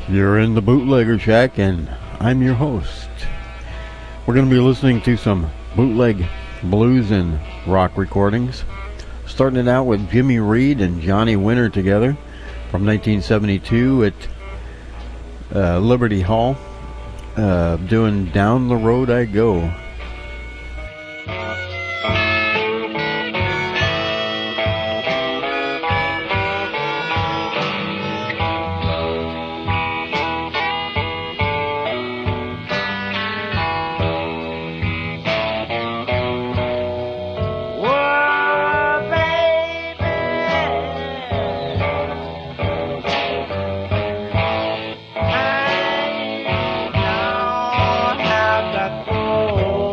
You're in the Bootlegger Shack, and I'm your host. We're going to be listening to some bootleg blues and rock recordings. Starting it out with Jimmy Reed and Johnny Winter together from 1972 at Liberty Hall, doing Down the Road I Go. Oh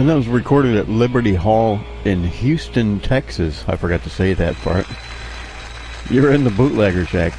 And that was recorded at Liberty Hall in Houston, Texas. I forgot to say that part. You're in the Bootlegger Shack.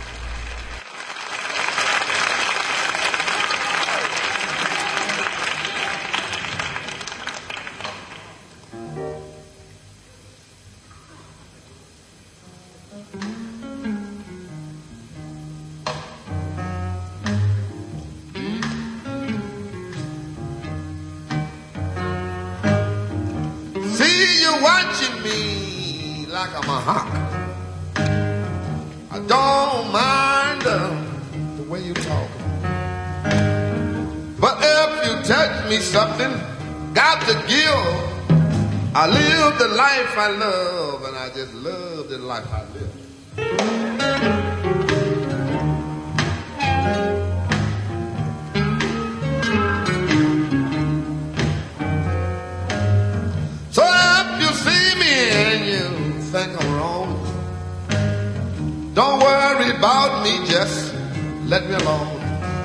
I love, and I just love the life I live. So if you see me and you think I'm wrong, don't worry about me, just let me alone.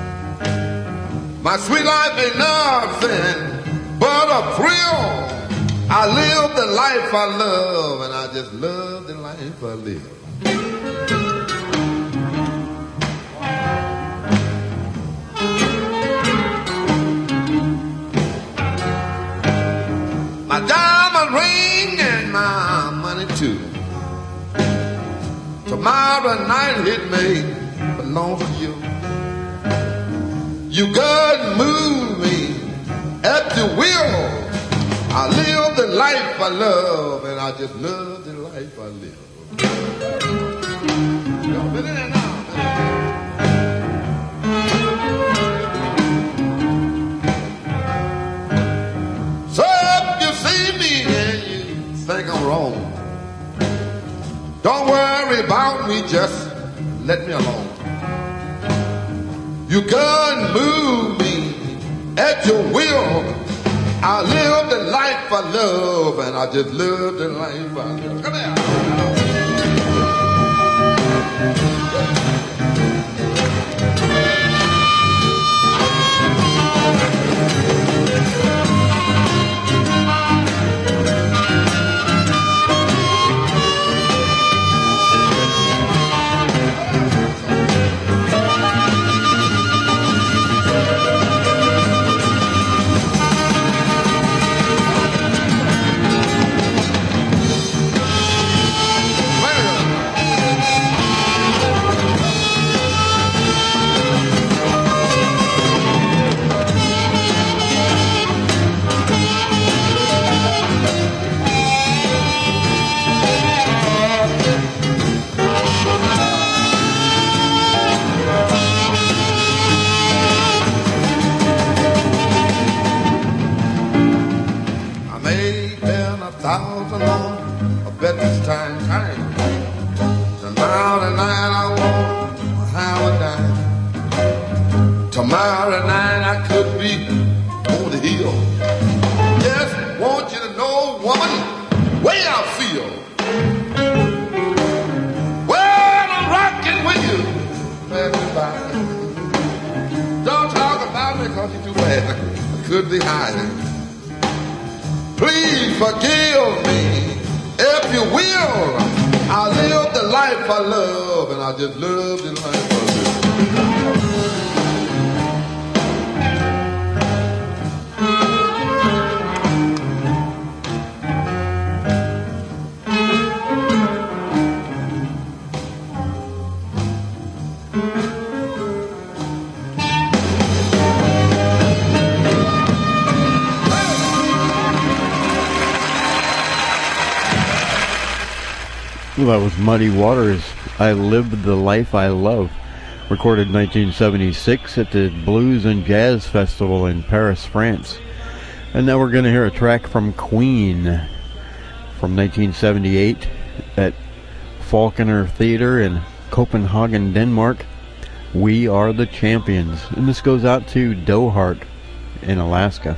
My sweet life ain't nothing but a thrill. I live the life I love, and I just love the life I live. My diamond ring and my money too. Tomorrow night it may belong to you. You can move me at your will. I live the life I love, and I just love the life I live. So if you see me and you think I'm wrong, don't worry about me, just let me alone. You can move me at your will. I live the life I love, and I just love the life I live. Come here. Tomorrow night I could be on the hill. Just want you to know, woman, way I feel. Well, I'm rocking with you, pass me by. Don't talk about me cause you're too bad. I could be hiding. Please forgive me, if you will. I live the life I love, and I just love the life I live. Well, that was Muddy Waters, I Lived the Life I Love, recorded in 1976 at the Blues and Jazz Festival in Paris, France. And now we're going to hear a track from Queen from 1978 at Falconer Theater in Copenhagen, Denmark. We Are the Champions. And this goes out to Dohart in Alaska.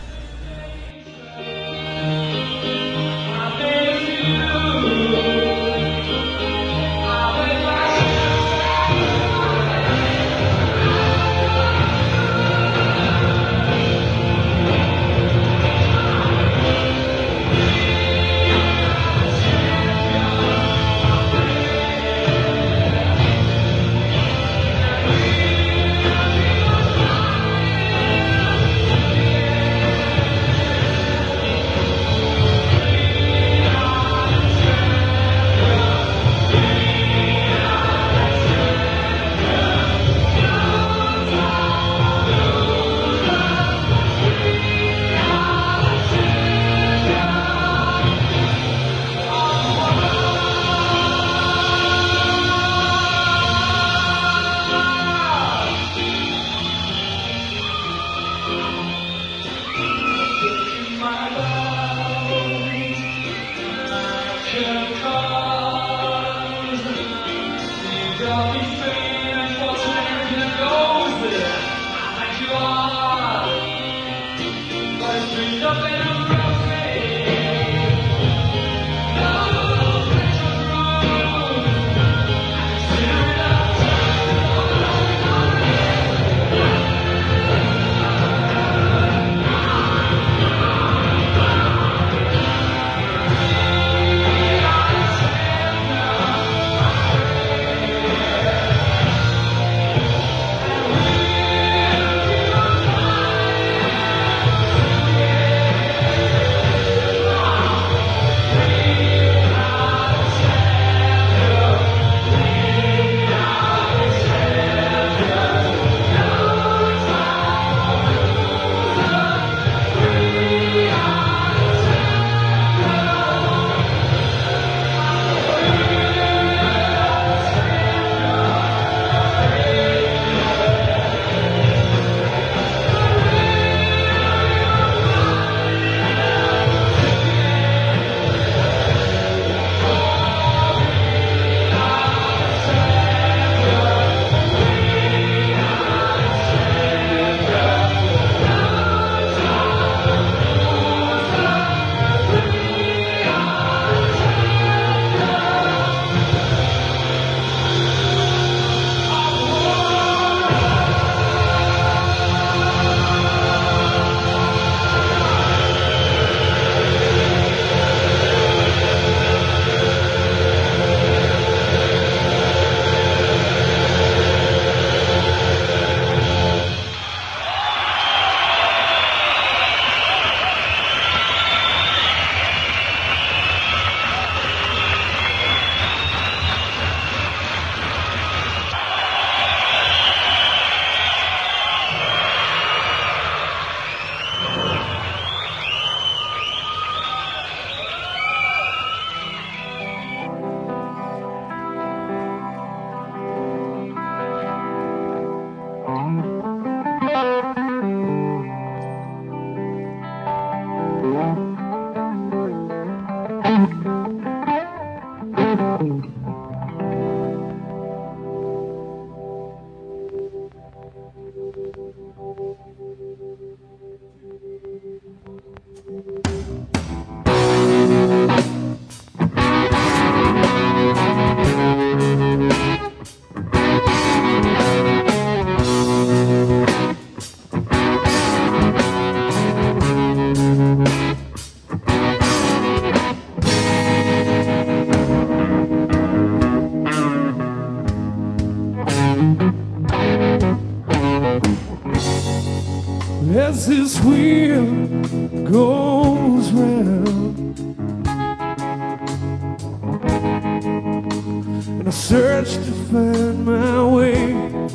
I search to find my way.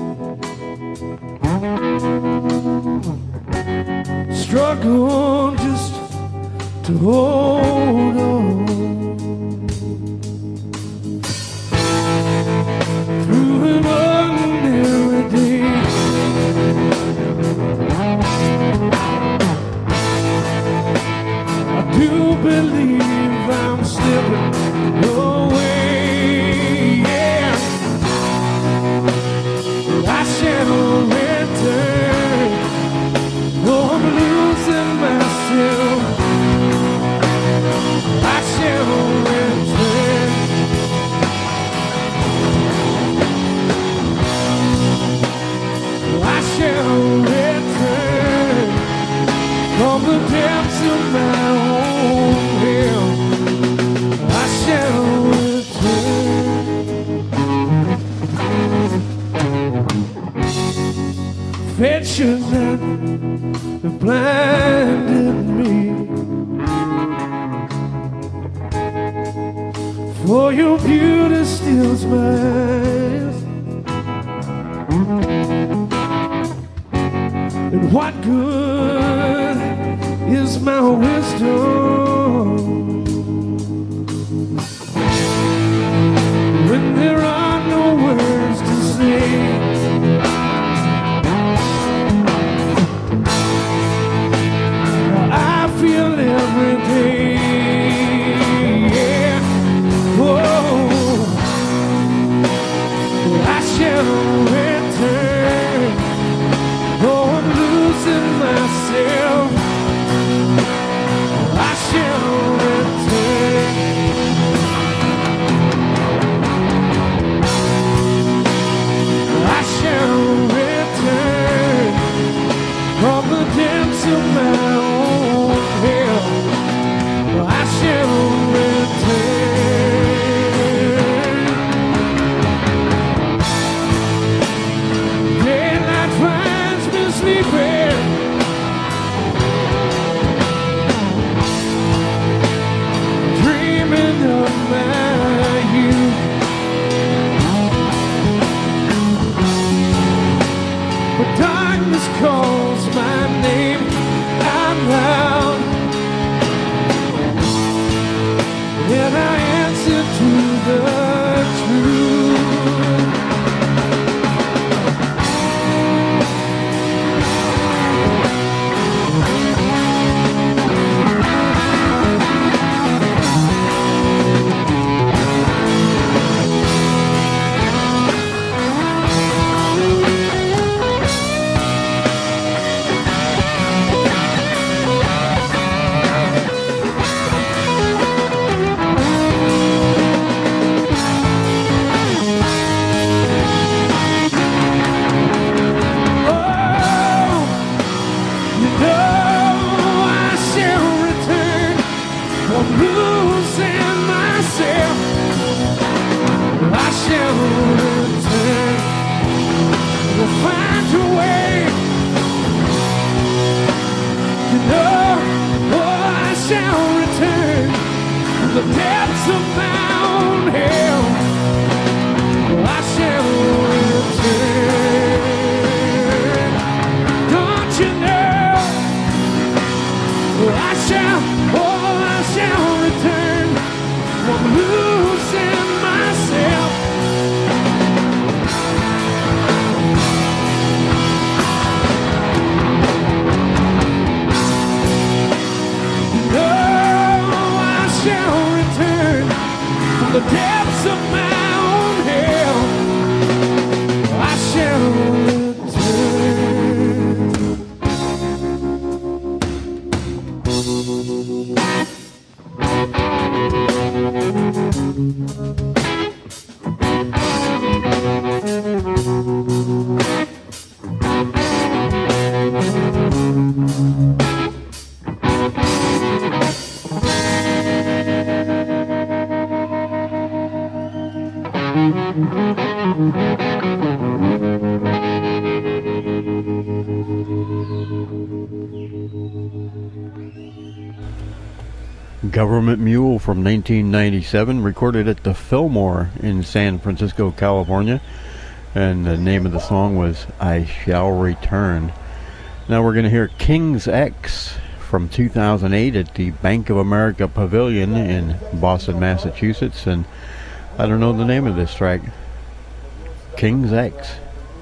Struggle just to hold on through an ordinary day. I do believe I'm slipping away, yeah. I shall return, though I'm losing myself. I shall return. I shall return from the depths of my own hell. I shall return. Fate should not have blinded me, for your beauty steals my eyes. And what good is my wisdom when there are no words to say? I feel every day, yeah. Whoa, I shall return, though I'm losing myself. I shall return. I shall return from the depths of my own hell. I shall return. Daylight finds me sleeping, dreaming of my youth. But darkness calls my name out loud, and I answer to the truth. The depths of my own hell, I shall return. Don't you know? I shall return. I'm losing myself. The depths of my own hell, I shall Government Mule from 1997, recorded at the Fillmore in San Francisco, California. And the name of the song was I Shall Return. Now we're going to hear King's X from 2008 at the Bank of America Pavilion in Boston, Massachusetts. And I don't know the name of this track. King's X.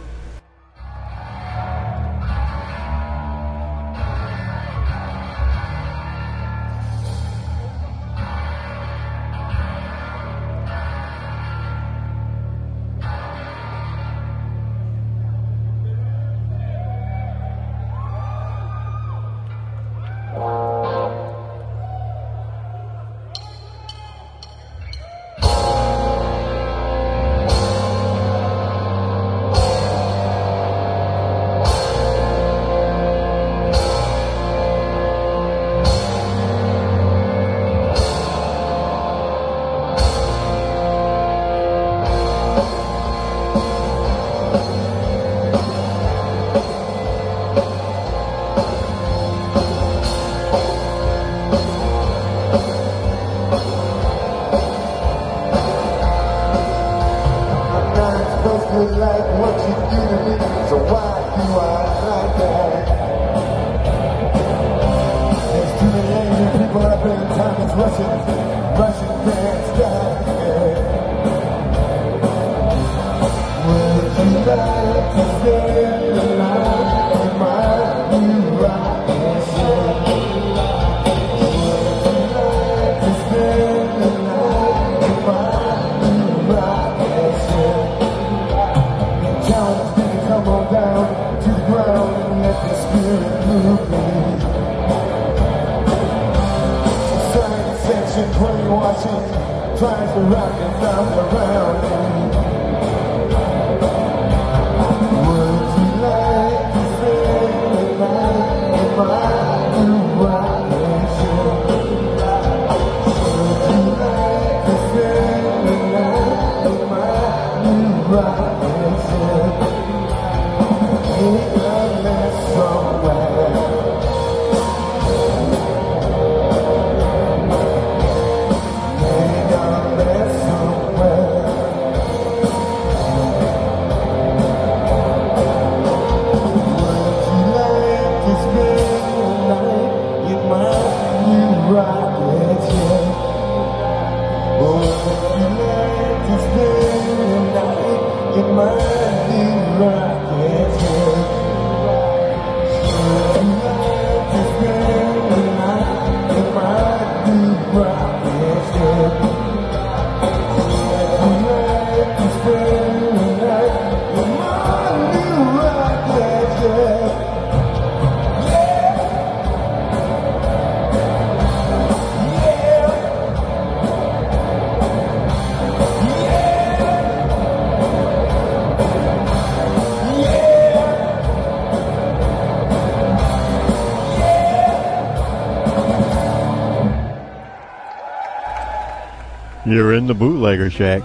You're in the Bootlegger Shack.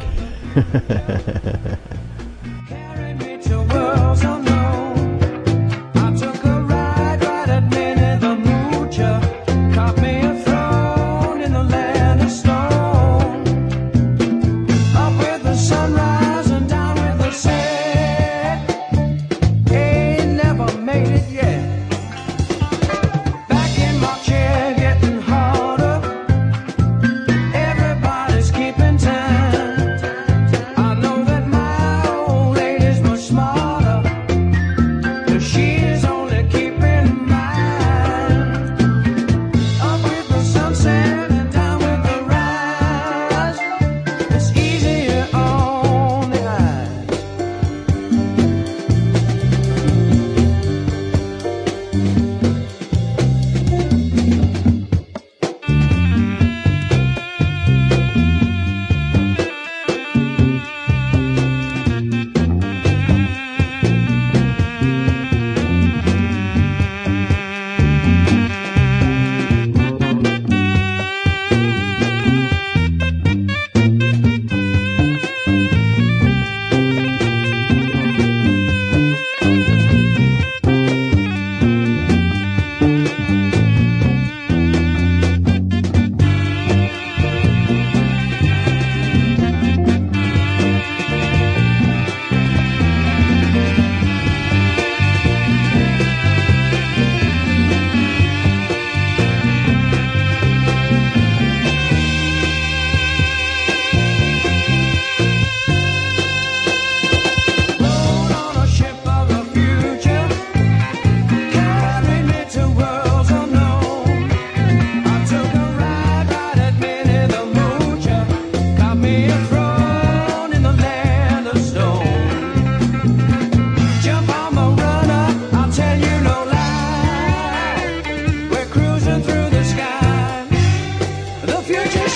Everybody's keeping time. I know that my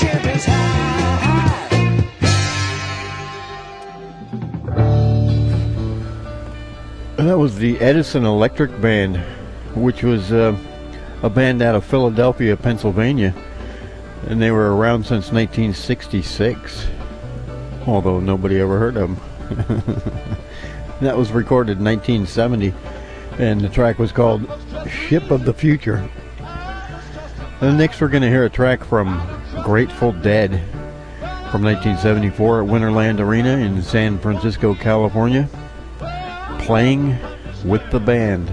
give is high. That was the Edison Electric Band, which was a band out of Philadelphia, Pennsylvania, and they were around since 1966, although nobody ever heard of them. That was recorded in 1970, and the track was called Ship of the Future. And next we're going to hear a track from Grateful Dead from 1974 at Winterland Arena in San Francisco, California, Playing with the Band.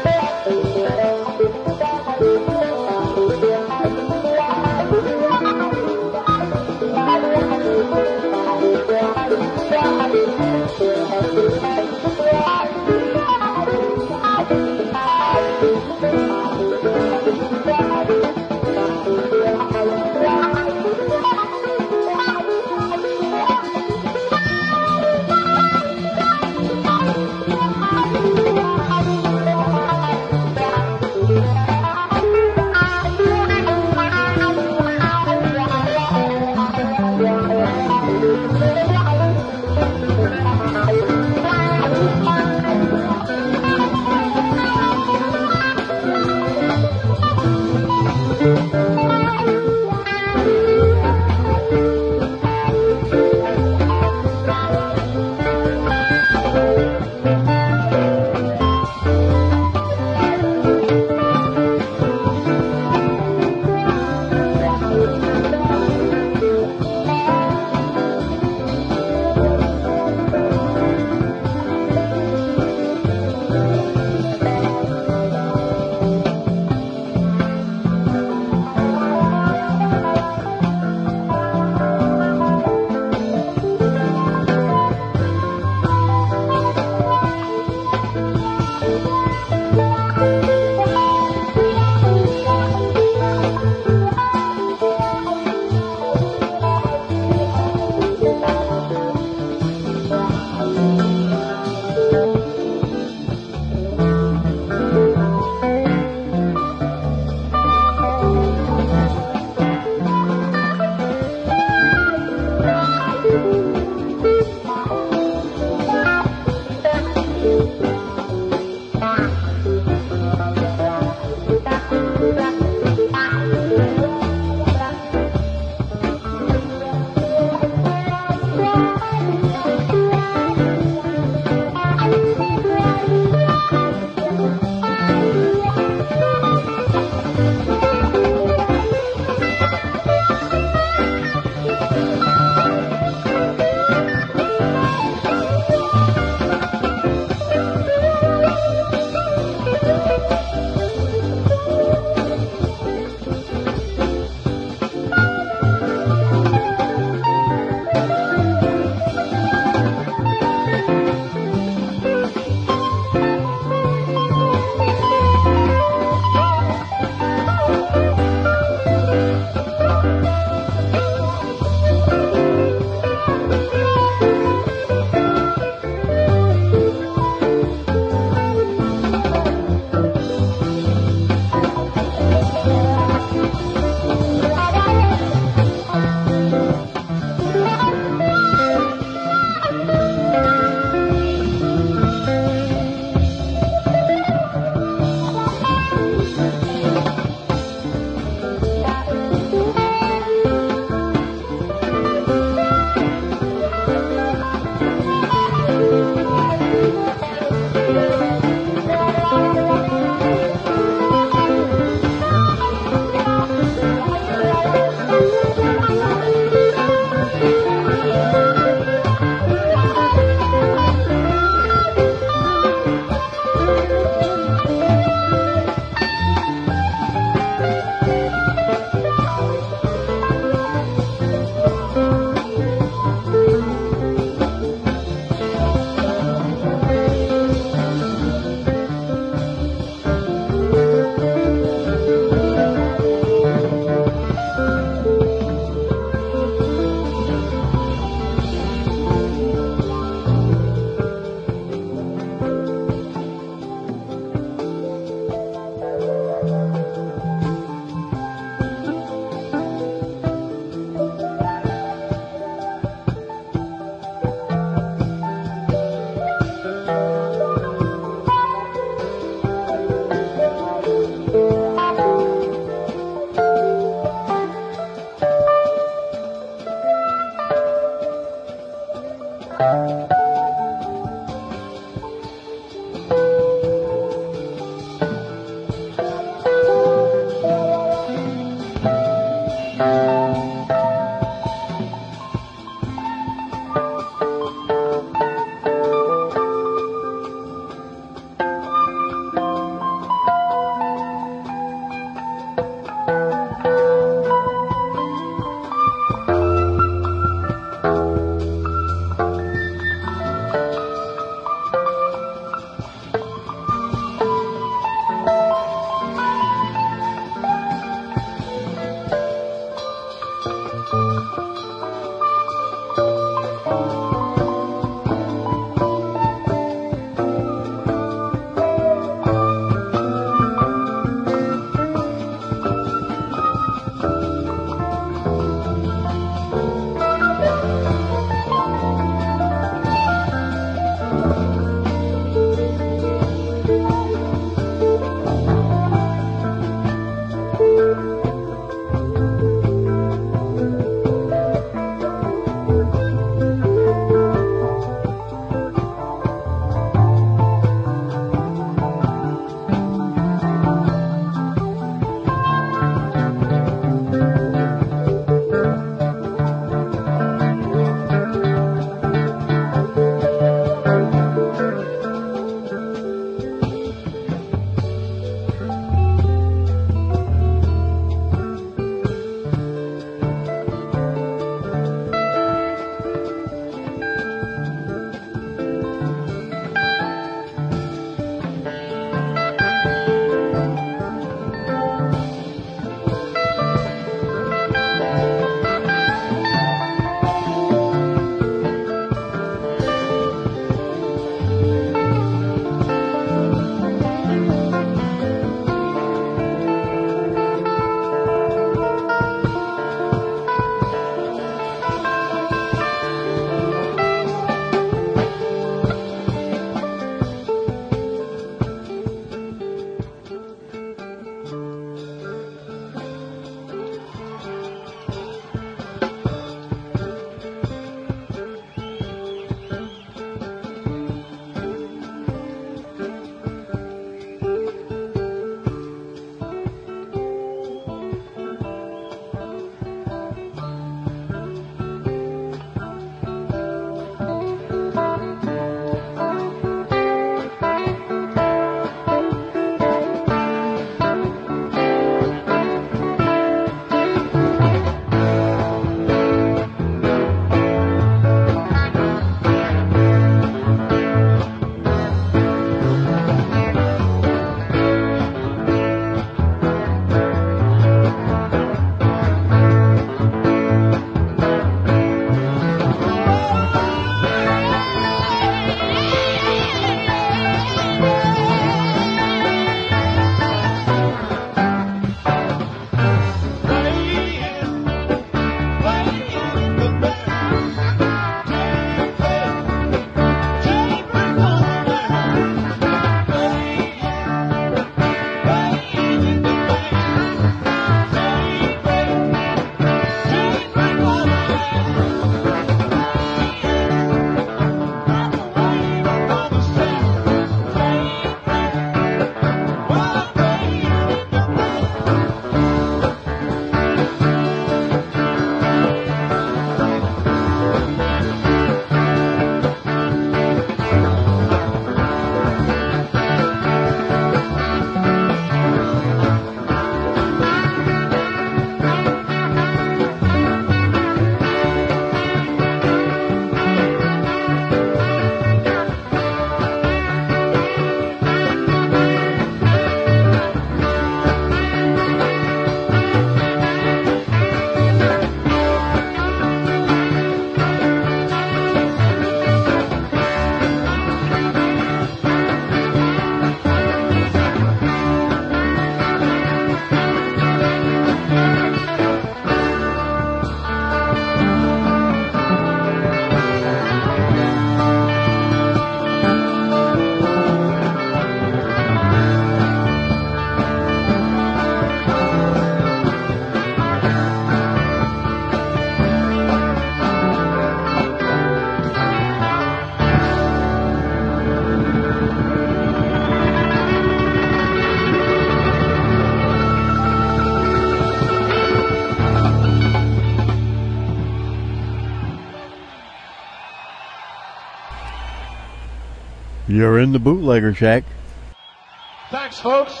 You're in the Bootlegger Shack. Thanks, folks.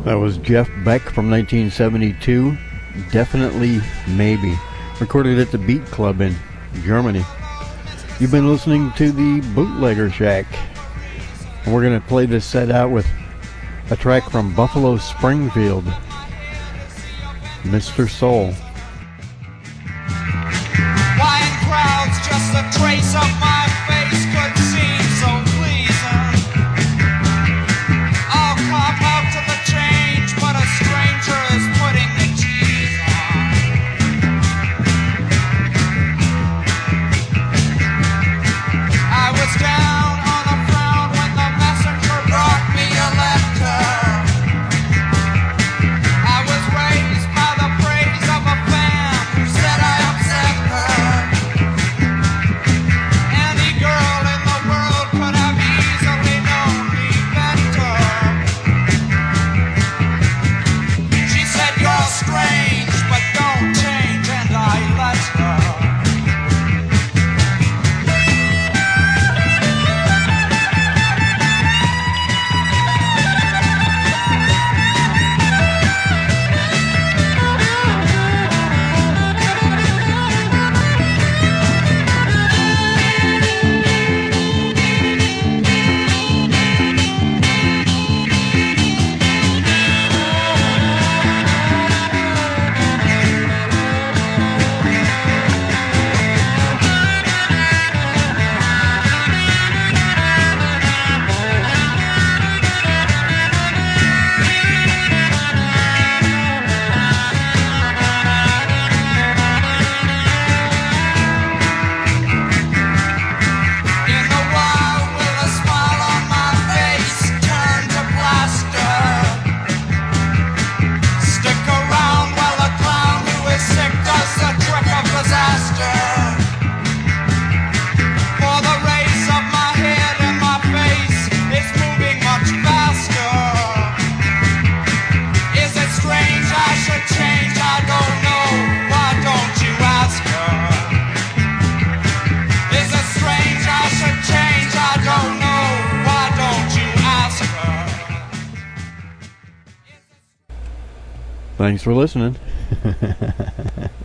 That was Jeff Beck from 1972, Definitely Maybe, recorded at the Beat Club in Germany. You've been listening to the Bootlegger Shack, and we're going to play this set out with a track from Buffalo Springfield, Mr. Soul. Why in crowds just a trace of my face could seem so pleasing. I'll cop out to the change, but a stranger is putting the cheese on. I was down on the ground when the messenger brought me a letter. I was raised by the praise of a fan who said I upset her. Any girl in the world could have easily known me better. She said, "You're strange, but don't change," and I let her. In the wild, with a smile on my face, turn to plaster. Stick around while the clown who is sick does the trick of disaster. For the race of my head and my face is moving much faster. Is it strange I should change? I don't know. Why don't you ask her? Is it strange I should change? I don't know. Why don't you ask her? Thanks for listening.